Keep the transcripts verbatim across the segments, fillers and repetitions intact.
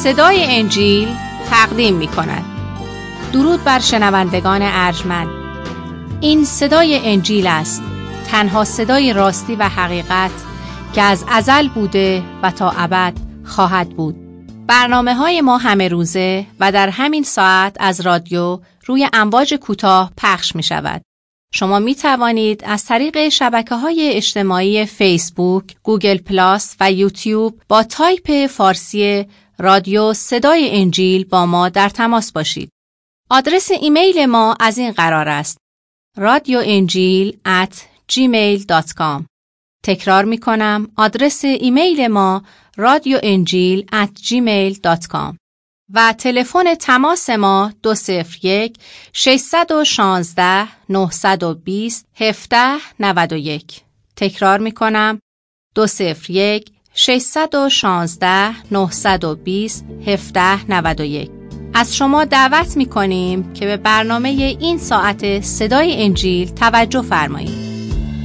صدای انجیل تقدیم می کند. درود بر شنوندگان ارجمند. این صدای انجیل است، تنها صدای راستی و حقیقت که از ازل بوده و تا ابد خواهد بود. برنامه های ما همه روزه و در همین ساعت از رادیو روی امواج کوتاه پخش می شود. شما می توانید از طریق شبکه‌های اجتماعی فیسبوک، گوگل پلاس و یوتیوب با تایپ فارسی رادیو صدای انجیل با ما در تماس باشید. آدرس ایمیل ما از این قرار است: رادیو انجیل ات جیمیل دات کام. تکرار می کنم، آدرس ایمیل ما رادیو انجیل ات جیمیل دات کام و تلفن تماس ما دو صفر یک ششصد و شانزده نهصد و بیست هفده نود و یک. تکرار می کنم، دو صفر یک ششصد و شانزده نهصد و بیست هفده نود و یک. از شما دعوت می کنیم که به برنامه این ساعت صدای انجیل توجه فرمایید.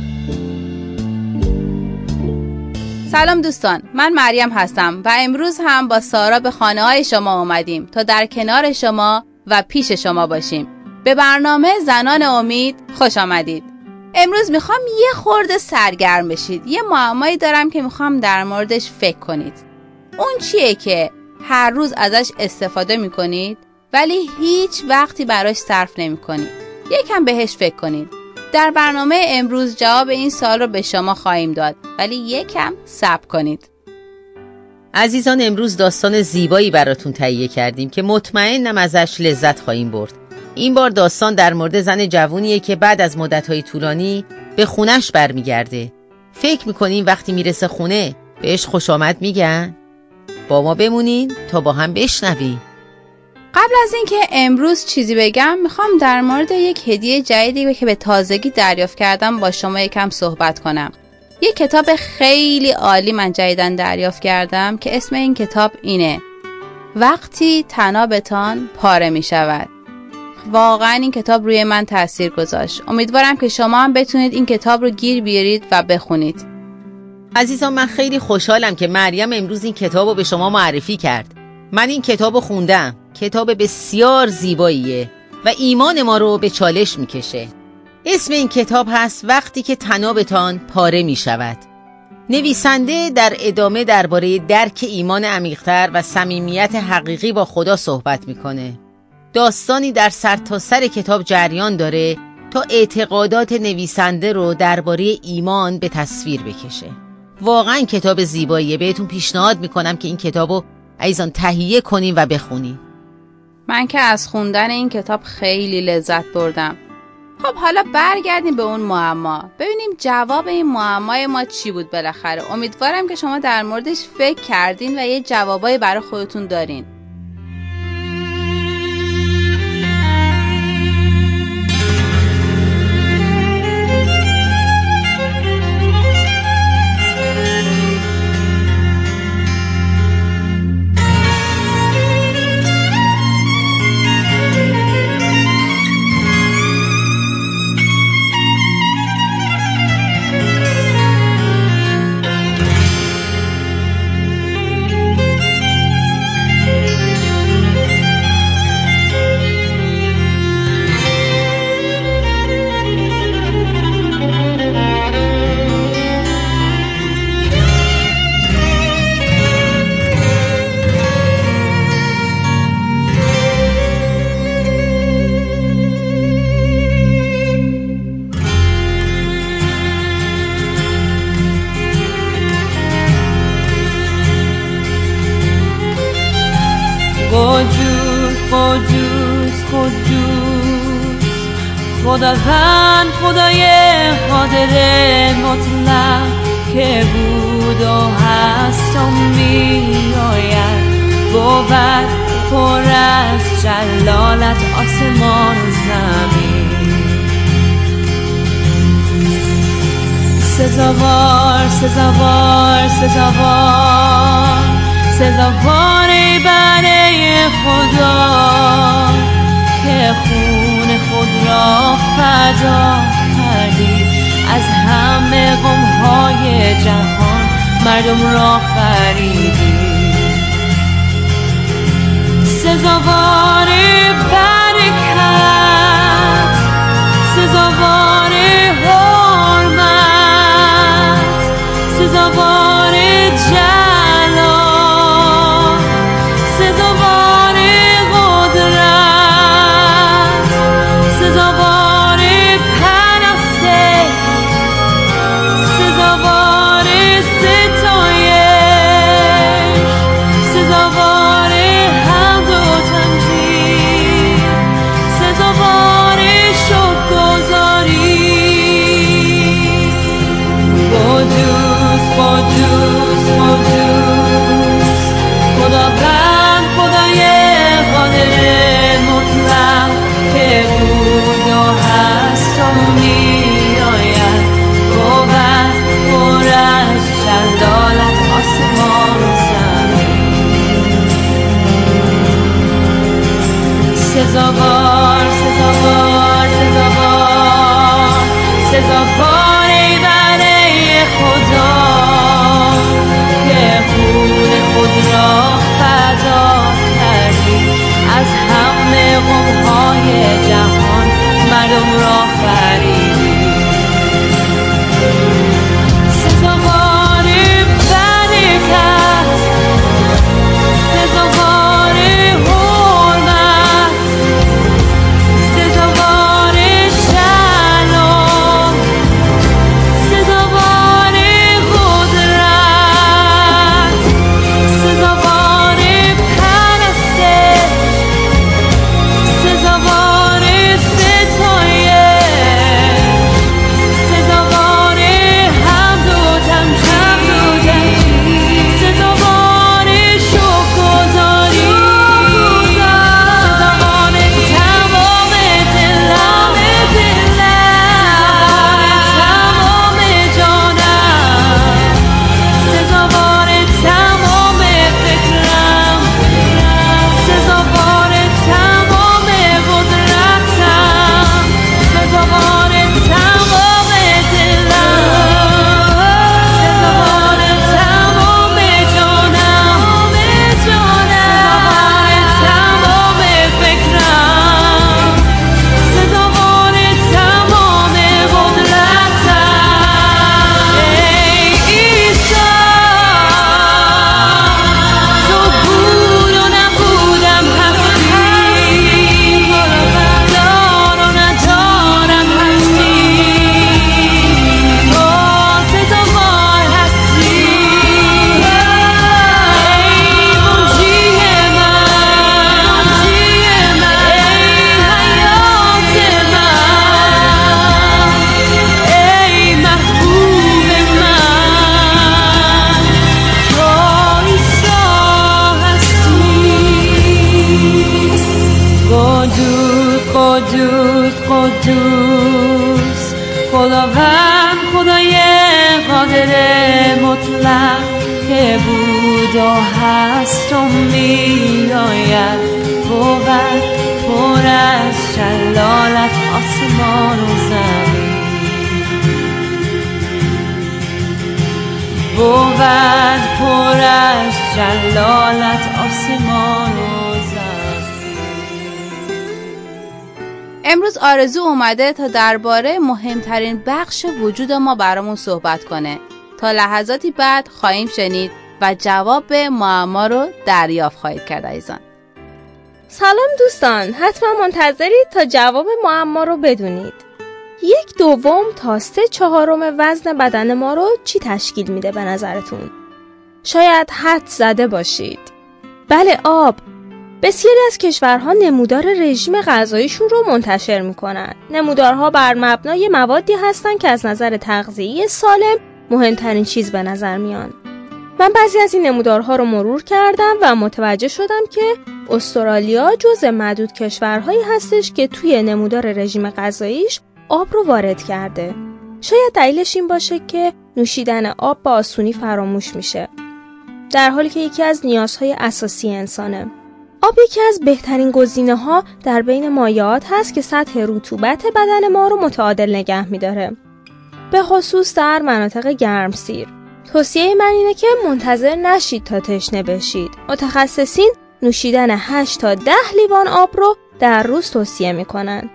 سلام دوستان، من مریم هستم و امروز هم با سارا به خانه های شما آمدیم تا در کنار شما و پیش شما باشیم. به برنامه زنان امید خوش آمدید. امروز میخوام یه خورده سرگرم بشید. یه معمایی دارم که میخوام در موردش فکر کنید. اون چیه که هر روز ازش استفاده میکنید ولی هیچ وقتی براش صرف نمیکنید؟ یکم بهش فکر کنید. در برنامه امروز جواب این سوال رو به شما خواهیم داد، ولی یکم صبر کنید. عزیزان، امروز داستان زیبایی براتون تهیه کردیم که مطمئنم ازش لذت خواهیم برد. این بار داستان در مورد زن جوونیه که بعد از مدت‌های طولانی به خونش برمیگرده. فکر میکنین وقتی میرسه خونه بهش خوش آمد میگن؟ با ما بمونین تا با هم بشنویم. قبل از اینکه امروز چیزی بگم، میخوام در مورد یک هدیه جدیدی که به تازگی دریافت کردم با شما یکم صحبت کنم. یک کتاب خیلی عالی من جدیداً دریافت کردم که اسم این کتاب اینه: وقتی طنابتان پاره میشود. واقعاً این کتاب روی من تاثیر گذاشت. امیدوارم که شما هم بتونید این کتاب رو گیر بیارید و بخونید. عزیزان، من خیلی خوشحالم که مریم امروز این کتاب رو به شما معرفی کرد. من این کتاب رو خوندم. کتاب بسیار زیباییه و ایمان ما رو به چالش میکشه. اسم این کتاب هست وقتی که طنابتان پاره میشود. نویسنده در ادامه درباره درک ایمان عمیق‌تر و صمیمیت حقیقی با خدا صحبت میکنه. داستانی در سرتاسر سر کتاب جریان داره تا اعتقادات نویسنده رو درباره ایمان به تصویر بکشه. واقعا کتاب زیباییه. بهتون پیشنهاد میکنم که این کتابو عزیزان تهیه کنین و بخونین. من که از خوندن این کتاب خیلی لذت بردم. خب حالا برگردیم به اون معما. ببینیم جواب این معمای ما چی بود بالاخره. امیدوارم که شما در موردش فکر کردین و یه جوابایی برای خودتون دارین. قدوس قدوس قدوس خداوند، خدای قادر مطلق که بود و هست و می آید. بود پر از جلالت آسمان و زمین. سزاوار سزاوار سزاوار سزاوار ای بنده خدا که خون خود را فدا کردی. از همه قوم‌های جهان مردم را خریدی. قدوس قدوس خداوند خدای قادر مطلق که بود و هست و می آید. بود پر از جلالت آسمان و زمین، بود پر از جلالت آسمان و زمین. امروز آرزو اومده تا درباره مهمترین بخش وجود ما برامون صحبت کنه. تا لحظاتی بعد خواهیم شنید و جواب به معما رو دریافت خواهید کرد عزیزان. سلام دوستان، حتما منتظرید تا جواب معما رو بدونید. یک دوم تا سه چهارم وزن بدن ما رو چی تشکیل میده به نظرتون؟ شاید حدس زده باشید. بله، آب. بسیاری از کشورها نمودار رژیم غذاییشون رو منتشر میکنن. نمودارها بر مبنای موادی هستن که از نظر تغذیه‌ای سالم مهمترین چیز به نظر میان. من بعضی از این نمودارها رو مرور کردم و متوجه شدم که استرالیا جزء معدود کشورهایی هستش که توی نمودار رژیم غذاییش آب رو وارد کرده. شاید دلیلش این باشه که نوشیدن آب با آسونی فراموش میشه، در حالی که یکی از نیازهای اساسی انسانه. آب یکی از بهترین گزینه‌ها در بین مایعات هست که سطح رطوبت بدن ما رو متعادل نگه می‌داره، به خصوص در مناطق گرمسیر. توصیه من اینه که منتظر نشید تا تشنه بشید. متخصصین نوشیدن هشت تا ده لیوان آب رو در روز توصیه می‌کنن.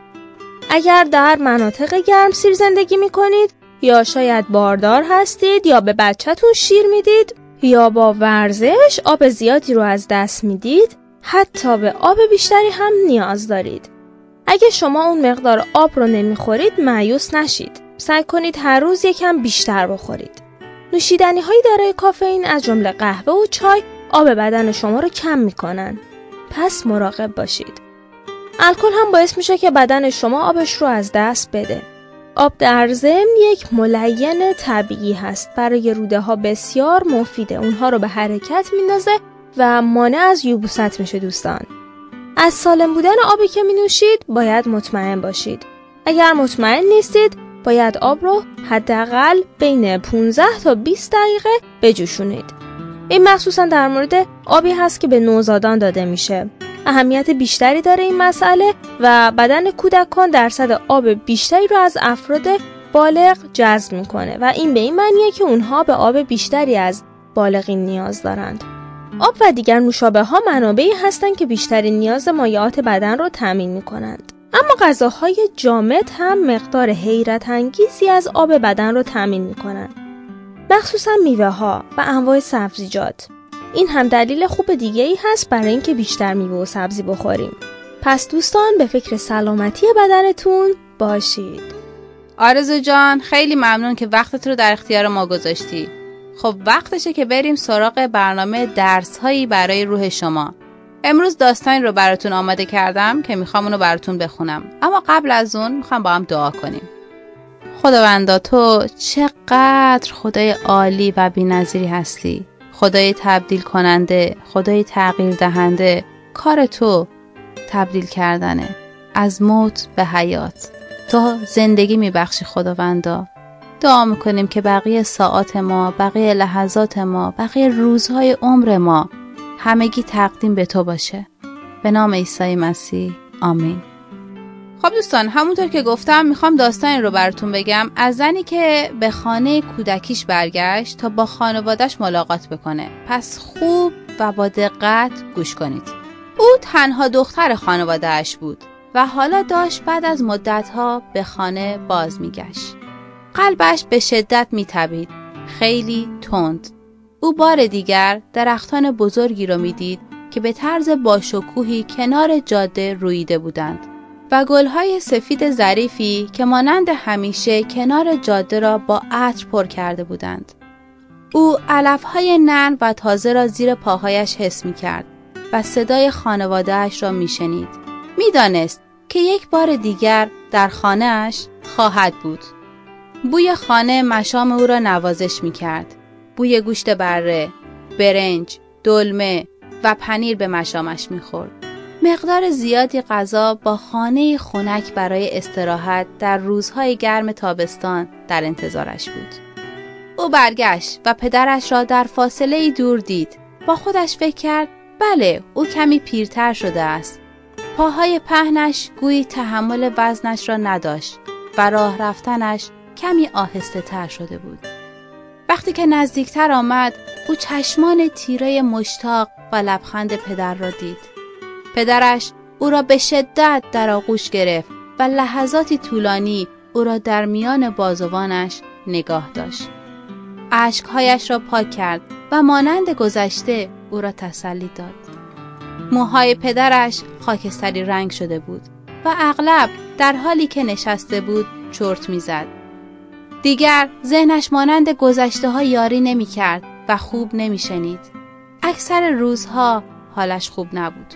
اگر در مناطق گرمسیر زندگی می‌کنید یا شاید باردار هستید یا به بچه‌تون شیر میدید یا با ورزش آب زیادی رو از دست میدید، حتی به آب بیشتری هم نیاز دارید. اگه شما اون مقدار آب رو نمیخورید مایوس نشید. سعی کنید هر روز یکم بیشتر بخورید. نوشیدنی های دارای کافئین از جمله قهوه و چای آب بدن شما رو کم میکنن. پس مراقب باشید. الکل هم باعث میشه که بدن شما آبش رو از دست بده. آب در ضمن یک ملین طبیعی هست. برای روده ها بسیار مفیده. اونها رو به حرکت میندازه و مانع از یبوست میشه دوستان. از سالم بودن آبی که می نوشید باید مطمئن باشید. اگر مطمئن نیستید باید آب رو حداقل بین پانزده تا بیست دقیقه بجوشونید. این مخصوصا در مورد آبی هست که به نوزادان داده میشه. اهمیت بیشتری داره این مسئله و بدن کودکان درصد آب بیشتری رو از افراد بالغ جذب میکنه و این به این معنیه که اونها به آب بیشتری از بالغین نیاز دارند. آب و دیگر نوشابه ها منابعی هستند که بیشترین نیاز مایعات بدن رو تامین می‌کنند. اما غذاهای جامد هم مقدار حیرت انگیزی از آب بدن رو تامین می‌کنند. مخصوصا میوه ها و انواع سبزیجات. این هم دلیل خوب دیگه‌ای هست برای اینکه بیشتر میوه و سبزی بخوریم. پس دوستان به فکر سلامتی بدنتون باشید. آرزو جان، خیلی ممنون که وقتت رو در اختیار ما گذاشتی. خب وقتشه که بریم سراغ برنامه درس هایی برای روح شما. امروز داستانی رو براتون آماده کردم که میخوام اونو براتون بخونم، اما قبل از اون میخوام با هم دعا کنیم. خداوندا، تو چقدر خدای عالی و بی‌نظیری هستی. خدای تبدیل کننده، خدای تغییر دهنده. کار تو تبدیل کردنه، از موت به حیات. تو زندگی میبخشی خداوندا. دعا میکنیم که بقیه ساعات ما، بقیه لحظات ما، بقیه روزهای عمر ما همگی تقدیم به تو باشه. به نام عیسی مسیح، آمین. خب دوستان، همونطور که گفتم میخوام داستانی رو براتون بگم از زنی که به خانه کودکیش برگشت تا با خانواده‌اش ملاقات بکنه. پس خوب و با دقت گوش کنید. او تنها دختر خانواده‌اش بود و حالا داشت بعد از مدت‌ها به خانه باز میگشت. قلبش به شدت میتپید، خیلی تند. او بار دیگر درختان بزرگی رو میدید که به طرز باشکوهی کنار جاده رویده بودند و گلهای سفید ظریفی که مانند همیشه کنار جاده را با عطر پر کرده بودند. او علفهای نرم و تازه را زیر پاهایش حس میکرد و صدای خانواده‌اش را میشنید. میدانست که یک بار دیگر در خانه‌اش خواهد بود. بوی خانه مشام او را نوازش می‌کرد. بوی گوشت بره، برنج، دلمه و پنیر به مشامش می‌خورد. مقدار زیادی غذا با خانه خنک برای استراحت در روزهای گرم تابستان در انتظارش بود. او برگشت و پدرش را در فاصله دور دید. با خودش فکر کرد بله، او کمی پیرتر شده است. پاهای پهنش گویی تحمل وزنش را نداشت و راه رفتنش کمی آهسته تر شده بود. وقتی که نزدیکتر آمد، او چشمان تیره مشتاق و لبخند پدر را دید. پدرش او را به شدت در آغوش گرفت و لحظاتی طولانی او را در میان بازوانش نگاه داشت. اشکهایش را پاک کرد و مانند گذشته او را تسلی داد. موهای پدرش خاکستری رنگ شده بود و اغلب در حالی که نشسته بود چرت می‌زد. دیگر ذهنش مانند گذشته ها یاری نمی کرد و خوب نمی شنید. اکثر روزها حالش خوب نبود.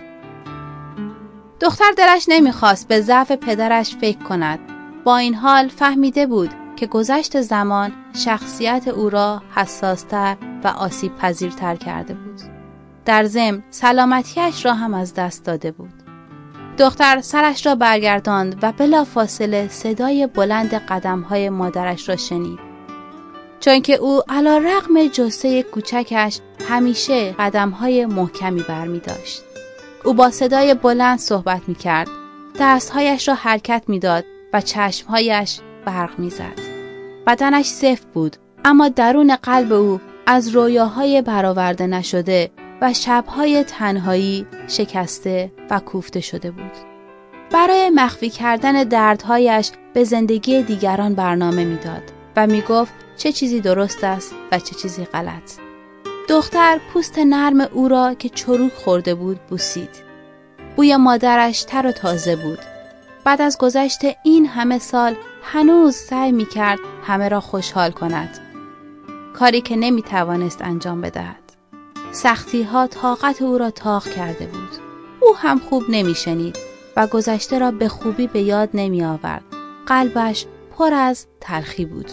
دختر دلش نمی خواست به ضعف پدرش فکر کند. با این حال فهمیده بود که گذشت زمان شخصیت او را حساستر و آسیب پذیرتر کرده بود. در ضمن سلامتیش را هم از دست داده بود. دختر سرش را برگرداند و بلافاصله صدای بلند قدم‌های مادرش را شنید. چون که او علی رغم جثه کوچکش همیشه قدم‌های محکمی برمی داشت. او با صدای بلند صحبت می کرد. دستهایش را حرکت می داد و چشمهایش برق می زد. بدنش سفت بود، اما درون قلب او از رویاهای برآورده نشده و شبهای تنهایی شکسته و کوفته شده بود. برای مخفی کردن دردهایش به زندگی دیگران برنامه میداد و میگفت چه چیزی درست است و چه چیزی غلط. دختر پوست نرم او را که چروک خورده بود بوسید. بوی مادرش تر و تازه بود. بعد از گذشت این همه سال هنوز سعی میکرد همه را خوشحال کند. کاری که نمیتوانست انجام بدهد. سختی ها طاقت او را طاق کرده بود. او هم خوب نمی شنید و گذشته را به خوبی به یاد نمی آورد. قلبش پر از تلخی بود.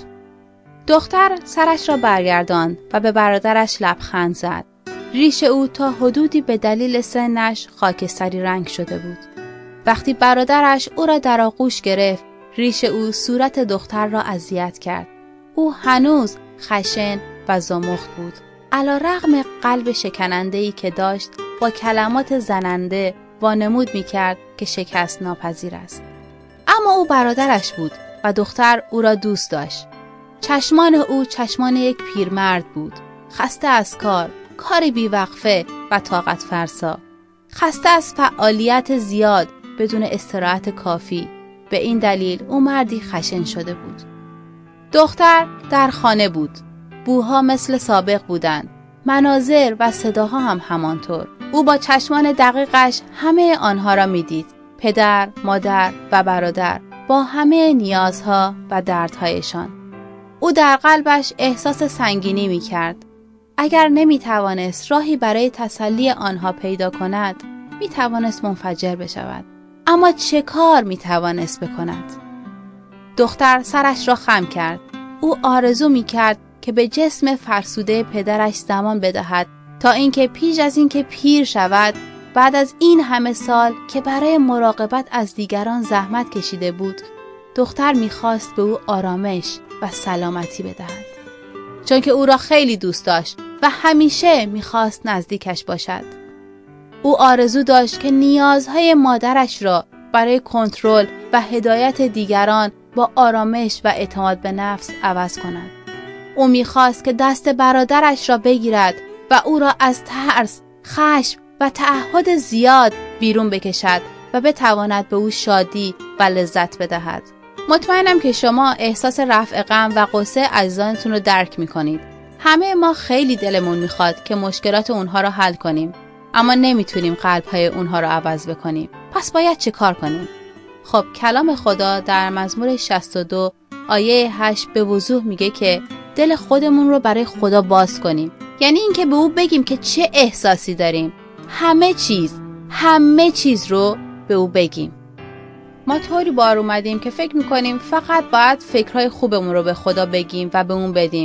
دختر سرش را برگرداند و به برادرش لبخند زد. ریش او تا حدودی به دلیل سنش خاکستری رنگ شده بود. وقتی برادرش او را در آغوش گرفت، ریش او صورت دختر را اذیت کرد. او هنوز خشن و زمخت بود. علی رغم قلب شکننده‌ای که داشت، با کلمات زننده وانمود می‌کرد که شکست ناپذیر است. اما او برادرش بود و دختر او را دوست داشت. چشمان او چشمان یک پیرمرد بود، خسته از کار، کاری بیوقفه و طاقت فرسا. خسته از فعالیت زیاد بدون استراحت کافی. به این دلیل او مردی خشن شده بود. دختر در خانه بود. بوها مثل سابق بودند. مناظر و صداها هم همانطور. او با چشمان دقیقش همه آنها را میدید. پدر، مادر و برادر با همه نیازها و دردهایشان. او در قلبش احساس سنگینی می کرد. اگر نمی توانست راهی برای تسلی آنها پیدا کند، می توانست منفجر بشود. اما چه کار می توانست بکند؟ دختر سرش را خم کرد. او آرزو می کرد که به جسم فرسوده پدرش زمان بدهد تا اینکه پیش از اینکه پیر شود، بعد از این همه سال که برای مراقبت از دیگران زحمت کشیده بود، دختر می‌خواست به او آرامش و سلامتی بدهد. چون که او را خیلی دوست داشت و همیشه می‌خواست نزدیکش باشد. او آرزو داشت که نیازهای مادرش را برای کنترل و هدایت دیگران با آرامش و اعتماد به نفس عوض کند. او می‌خواست که دست برادرش را بگیرد و او را از ترس، خشم و تعهد زیاد بیرون بکشد و بتواند به او شادی و لذت بدهد. مطمئنم که شما احساس رفع غم و غصه عزیزانتون رو درک می‌کنید. همه ما خیلی دلمون می‌خواد که مشکلات اونها رو حل کنیم، اما نمیتونیم قلب‌های اونها رو عوض بکنیم. پس باید چه کار کنیم؟ خب کلام خدا در مزمور شصت و دو آیه هشت به وضوح میگه که دل خودمون رو برای خدا باز کنیم. یعنی اینکه به او بگیم که چه احساسی داریم. همه چیز، همه چیز رو به او بگیم. ما طوری بار اومدیم که فکر میکنیم فقط باید فکرهای خوبمون رو به خدا بگیم و به اون بدیم.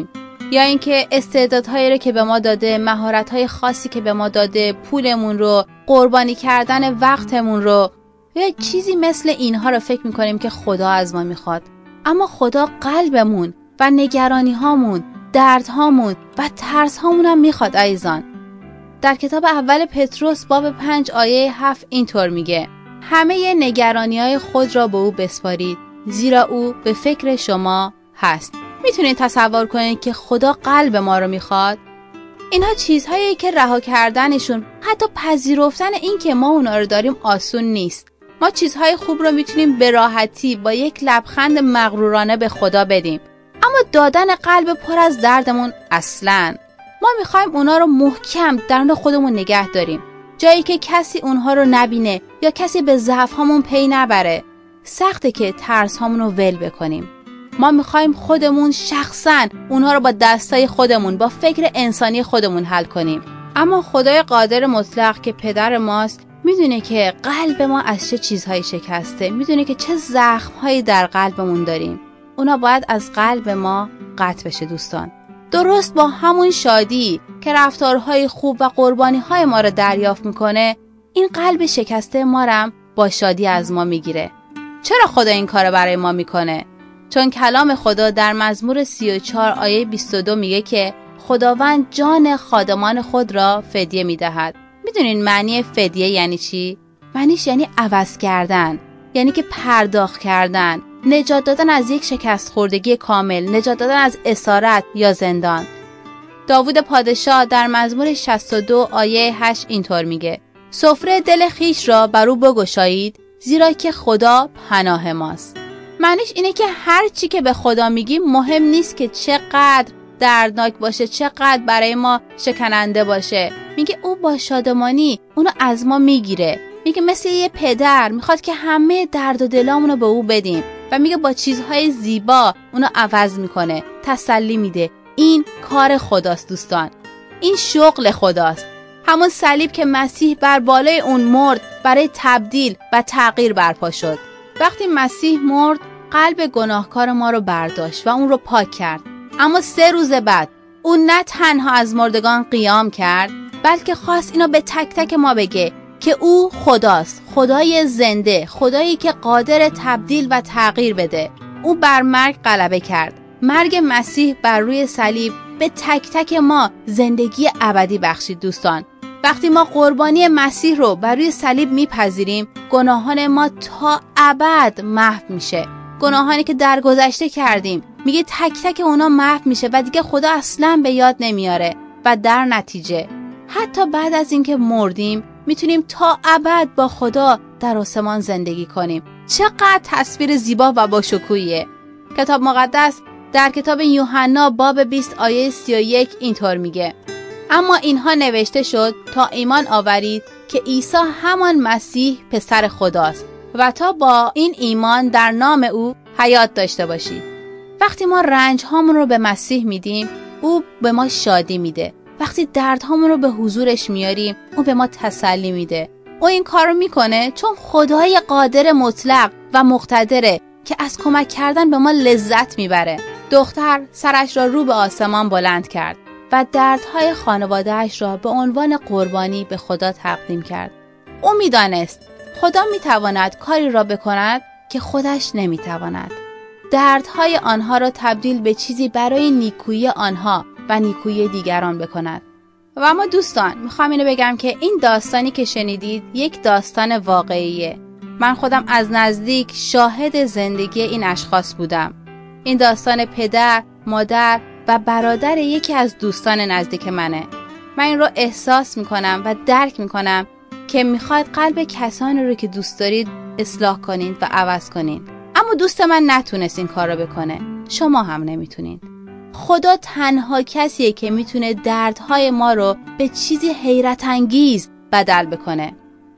یا اینکه استعدادهایی رو که به ما داده، مهارت‌های خاصی که به ما داده، پولمون رو، قربانی کردن وقتمون رو، یا چیزی مثل اینها رو فکر می‌کنیم که خدا از ما می‌خواد. اما خدا قلبمون و نگرانی‌هامون، دردهامون و ترس‌هامون هم می‌خواد عزیزان. در کتاب اول پتروس باب پنج آیه هفت اینطور میگه: همه نگرانی‌های خود را به او بسپارید، زیرا او به فکر شما هست. میتونید تصور کنید که خدا قلب ما رو میخواد؟ اینها چیزهایی که رها کردنشون، حتی پذیرفتن این که ما اونا رو داریم آسون نیست. ما چیزهای خوب رو میتونیم به راحتی با یک لبخند مغرورانه به خدا بدیم، اما دادن قلب پر از دردمون اصلاً. ما میخوایم اونا رو محکم درون خودمون نگه داریم، جایی که کسی اونها رو نبینه یا کسی به ضعف‌هامون پی نبره. سخته که ترس‌هامون رو ول بکنیم. ما میخوایم خودمون شخصاً اونها رو با دستای خودمون، با فکر انسانی خودمون حل کنیم. اما خدای قادر مطلق که پدر ماست میدونه که قلب ما از چه چیزهایی شکسته، میدونه که چه زخم‌هایی در قلبمون داریم. اونا باید از قلب ما قطع بشه دوستان. درست با همون شادی که رفتارهای خوب و قربانی‌های ما رو دریافت میکنه، این قلب شکسته ما رو با شادی از ما میگیره. چرا خدا این کارو برای ما میکنه؟ چون کلام خدا در مزمور سی و چهار آیه بیست و دو میگه که خداوند جان خادمان خود را فدیه میدهد. میدونین معنی فدیه یعنی چی؟ معنیش یعنی عوض کردن، یعنی که پرداخت کردن، نجات دادن از یک شکست خوردگی کامل، نجات دادن از اسارت یا زندان. داوود پادشاه در مزمور شصت و دو آیه هشت اینطور میگه: سفره دل خیش را بر او بگشایید، زیرا که خدا پناه ماست. معنیش اینه که هر چی که به خدا میگیم مهم نیست که چقدر دردناک باشه، چقدر برای ما شکننده باشه. میگه او با شادمانی اونو از ما میگیره. میگه مثل یه پدر میخواد که همه درد و دلامونو به او بدیم و میگه با چیزهای زیبا اونو عوض میکنه، تسلی میده. این کار خداست دوستان، این شغل خداست. همون صلیب که مسیح بر بالای اون مرد برای تبدیل و تغییر برپا شد. وقتی مسیح مرد، قلب گناهکار ما رو برداشت و اون رو پاک کرد. اما سه روز بعد اون نه تنها از مردگان قیام کرد، بلکه خواست اینو به تک تک ما بگه که او خداست، خدای زنده، خدایی که قادر تبدیل و تغییر بده. او بر مرگ غلبه کرد. مرگ مسیح بر روی صلیب به تک تک ما زندگی ابدی بخشید دوستان. وقتی ما قربانی مسیح رو بر روی صلیب میپذیریم، گناهان ما تا ابد محو میشه. گناهانی که در گذشته کردیم، میگه تک تک اونا محو میشه و دیگه خدا اصلاً به یاد نمیاره. و در نتیجه حتی بعد از اینکه مردیم میتونیم تا ابد با خدا در آسمان زندگی کنیم. چقدر تصویر زیبا و با شکوهیه. کتاب مقدس در کتاب یوحنا باب بیست آیه سی و یک اینطور میگه: اما اینها نوشته شد تا ایمان آورید که عیسی همان مسیح پسر خداست و تا با این ایمان در نام او حیات داشته باشید. وقتی ما رنج هامون رو به مسیح میدیم، او به ما شادی میده. وقتی درد هامون رو به حضورش میاریم، او به ما تسلی میده. او این کار رو میکنه چون خدای قادر مطلق و مقتدره که از کمک کردن به ما لذت میبره. دختر سرش را رو به آسمان بلند کرد و دردهای خانواده‌اش را به عنوان قربانی به خدا تقدیم کرد. او میدانست خدا میتواند کاری را بکند که خودش نمیتواند. دردهای آنها را تبدیل به چیزی برای نیکویی آنها و نیکویی دیگران بکند. و اما دوستان، میخوام اینو بگم که این داستانی که شنیدید یک داستان واقعیه. من خودم از نزدیک شاهد زندگی این اشخاص بودم. این داستان پدر، مادر و برادر یکی از دوستان نزدیک منه. من این رو احساس میکنم و درک میکنم که میخواد قلب کسانی رو که دوست دارید اصلاح کنید و عوض کنید. اما دوست من نتونست این کار رو بکنه. شما هم نمیتونید. خدا تنها کسیه که میتونه دردهای ما رو به چیزی حیرت انگیز بدل بکنه.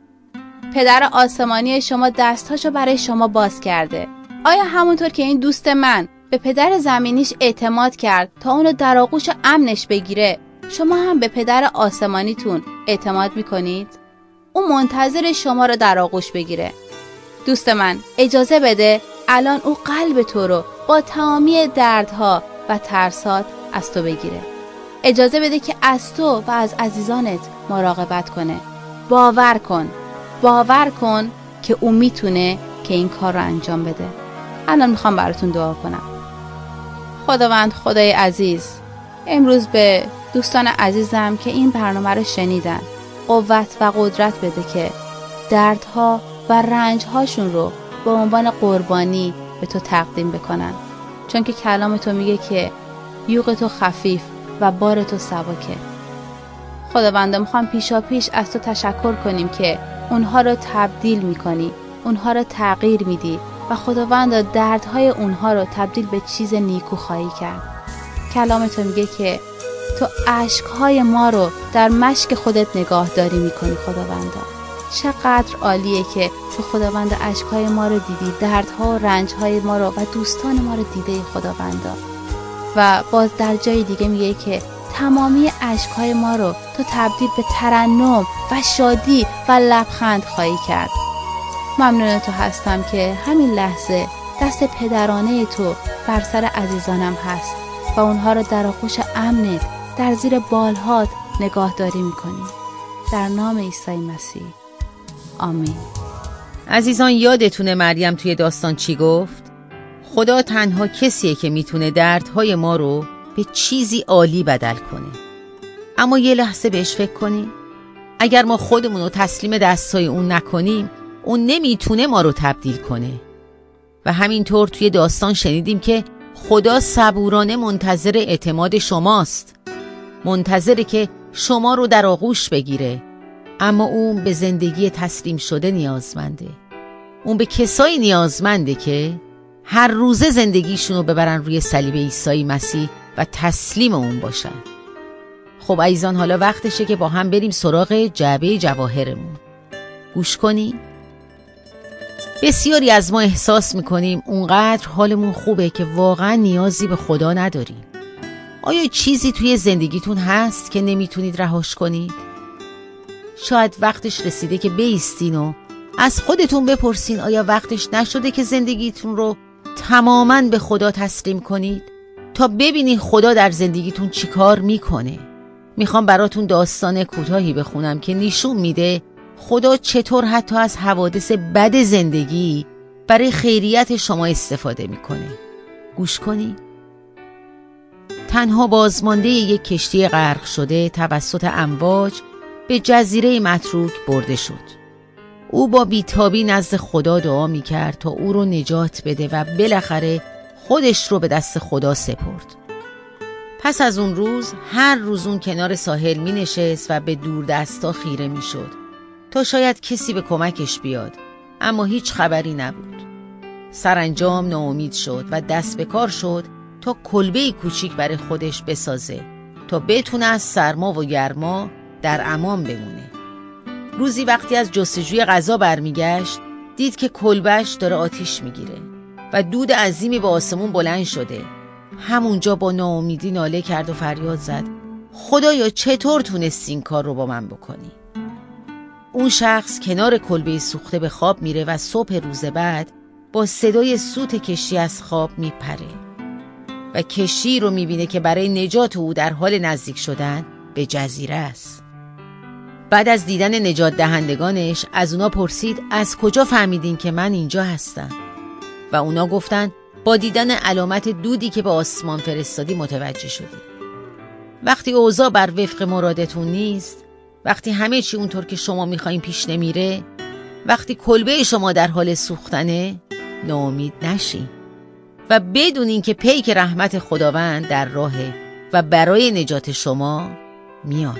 پدر آسمانی شما دستاشو برای شما باز کرده. آیا همونطور که این دوست من به پدر زمینیش اعتماد کرد تا اونو در آغوش امنش بگیره، شما هم به پدر آسمانیتون اعتماد میکنید؟ اون منتظر شما رو در آغوش بگیره. دوست من، اجازه بده الان او قلب تو رو با تمامی دردها و ترسات از تو بگیره. اجازه بده که از تو و از عزیزانت مراقبت کنه. باور کن باور کن که او میتونه که این کار رو انجام بده. الان میخوام براتون دعا کنم. خداوند خدای عزیز، امروز به دوستان عزیزم که این برنامه رو شنیدن قوت و قدرت بده که دردها و رنجهاشون رو به عنوان قربانی به تو تقدیم بکنن، چون که کلام تو میگه که یوغ تو خفیف و بار تو سبکه. خداوند میخوام پیشا پیش از تو تشکر کنیم که اونها رو تبدیل میکنی، اونها رو تغییر میدی و خداوند دردهای اونها رو تبدیل به چیز نیکو خواهی کرد. کلام تو میگه که تو اشکهای ما رو در مشک خودت نگاهداری میکنی. خداوند چقدر عالیه که تو خداوند اشکهای ما رو دیدی، دردها و رنجهای ما رو و دوستان ما رو دیده خداوند. و باز در جای دیگه میگه که تمامی اشکهای ما رو تو تبدیل به ترنم و شادی و لبخند خواهی کرد. ممنون تو هستم که همین لحظه دست پدرانه تو بر سر عزیزانم هست و اونها رو در آغوش امنت در زیر بالهات نگاهداری میکنی. در نام عیسی مسیح آمین. عزیزان، یادتونه مریم توی داستان چی گفت؟ خدا تنها کسیه که میتونه دردهای ما رو به چیزی عالی بدل کنه. اما یه لحظه بهش فکر کنیم. اگر ما خودمون رو تسلیم دستای اون نکنیم، اون نمیتونه ما رو تبدیل کنه. و همینطور توی داستان شنیدیم که خدا صبورانه منتظر اعتماد شماست، منتظره که شما رو در آغوش بگیره. اما اون به زندگی تسلیم شده نیازمنده. اون به کسایی نیازمنده که هر روزه زندگیشون رو ببرن روی صلیب عیسی مسیح و تسلیم اون باشن. خب عزیزان، حالا وقتشه که با هم بریم سراغ جعبه جواهرمون. گوش کنیم. بسیاری از ما احساس میکنیم اونقدر حالمون خوبه که واقعا نیازی به خدا نداریم. آیا چیزی توی زندگیتون هست که نمیتونید رهاش کنید؟ شاید وقتش رسیده که بایستین و از خودتون بپرسین آیا وقتش نشده که زندگیتون رو تماماً به خدا تسلیم کنید تا ببینید خدا در زندگیتون چی کار میکنه. میخوام براتون داستان کوتاهی بخونم که نشون میده خدا چطور حتی از حوادث بد زندگی برای خیریت شما استفاده میکنه. گوش کنید. تنها بازمانده یک کشتی غرق شده توسط امواج به جزیره متروک برده شد. او با بیتابی نزد خدا دعا میکرد تا او رو نجات بده و بالاخره خودش رو به دست خدا سپرد. پس از اون روز هر روز اون کنار ساحل می نشست و به دور دستا خیره می شد تا شاید کسی به کمکش بیاد، اما هیچ خبری نبود. سرانجام ناامید شد و دست به کار شد تا کلبه‌ای کوچیک برای خودش بسازه تا بتونه از سرما و گرما در امان بمونه. روزی وقتی از جستجوی غذا برمیگشت دید که کلبه‌اش داره آتیش میگیره و دود عظیمی به آسمون بلند شده. همونجا با ناامیدی ناله کرد و فریاد زد: خدایا چطور تونستی این کار رو با من بکنی؟ اون شخص کنار کلبه سوخته به خواب میره و صبح روز بعد با صدای سوت کشتی از خواب میپره و کشتی رو میبینه که برای نجات او در حال نزدیک شدن به جزیره است. بعد از دیدن نجات دهندگانش از اونا پرسید از کجا فهمیدین که من اینجا هستم؟ و اونا گفتن با دیدن علامت دودی که به آسمان فرستادی متوجه شدی. وقتی اوضاع بر وفق مرادتون نیست، وقتی همه چی اونطور که شما میخواین پیش نمیره، وقتی کلبه شما در حال سوختنه، ناامید نشین و بدونین که پیک رحمت خداوند در راهه و برای نجات شما میاد.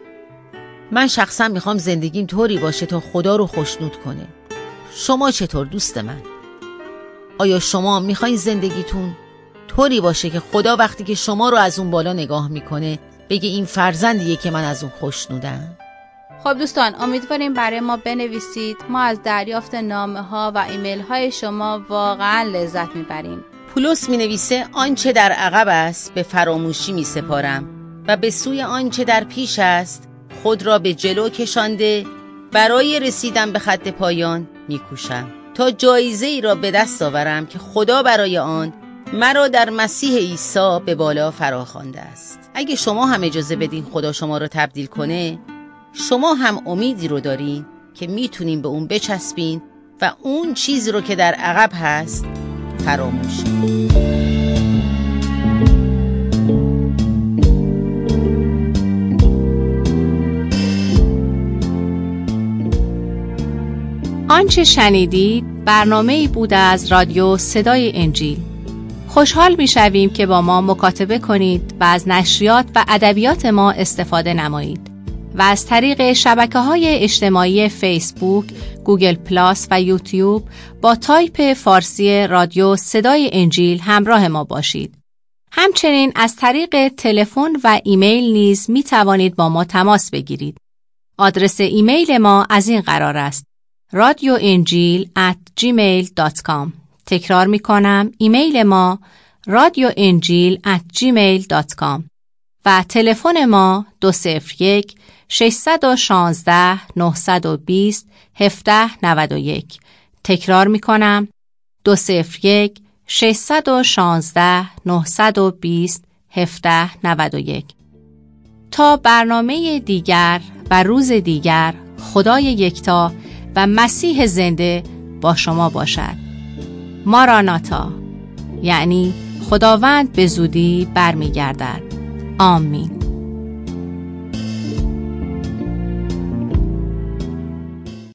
من شخصا میخوام زندگیم طوری باشه تا خدا رو خوشنود کنه. شما چطور دوست من؟ آیا شما میخواین زندگیتون طوری باشه که خدا وقتی که شما رو از اون بالا نگاه میکنه بگه این فرزندیه که من از اون خوشنودم؟ خب دوستان، امیدواریم برای ما بنویسید. ما از دریافت نامه ها و ایمیل های شما واقعا لذت میبریم. پولس مینویسه آنچه در عقب است به فراموشی میسپارم و به سوی آنچه در پیش است خود را به جلو کشانده برای رسیدن به خط پایان میکوشم تا جایزه ای را به دست آورم که خدا برای آن مرا در مسیح عیسی به بالا فراخوانده است. اگه شما هم اجازه بدین خدا شما رو تبدیل کنه، شما هم امیدی رو دارین که میتونین به اون بچسبین و اون چیزی رو که در عقب هست فراموش کنین. آنچه شنیدید برنامه‌ای بود از رادیو صدای انجیل. خوشحال می‌شویم که با ما مکاتبه کنید و از نشریات و ادبیات ما استفاده نمایید و از طریق شبکه‌های اجتماعی فیسبوک، گوگل پلاس و یوتیوب با تایپ فارسی رادیو صدای انجیل همراه ما باشید. همچنین از طریق تلفن و ایمیل نیز می‌توانید با ما تماس بگیرید. آدرس ایمیل ما از این قرار است: رادیو انجیل ات جیمیل دات کام. تکرار می کنم، ایمیل ما رادیو انجیل ات جیمیل دات کام و تلفن ما دو صفر یک ششصد و شانزده نهصد و بیست هفده نود و یک. تکرار می کنم، دو صفر یک ششصد و شانزده نهصد و بیست هفده نود و یک. تا برنامه دیگر و روز دیگر، خدای یکتا و مسیح زنده با شما باشد. ماراناتا، یعنی خداوند به زودی برمیگردد. آمین.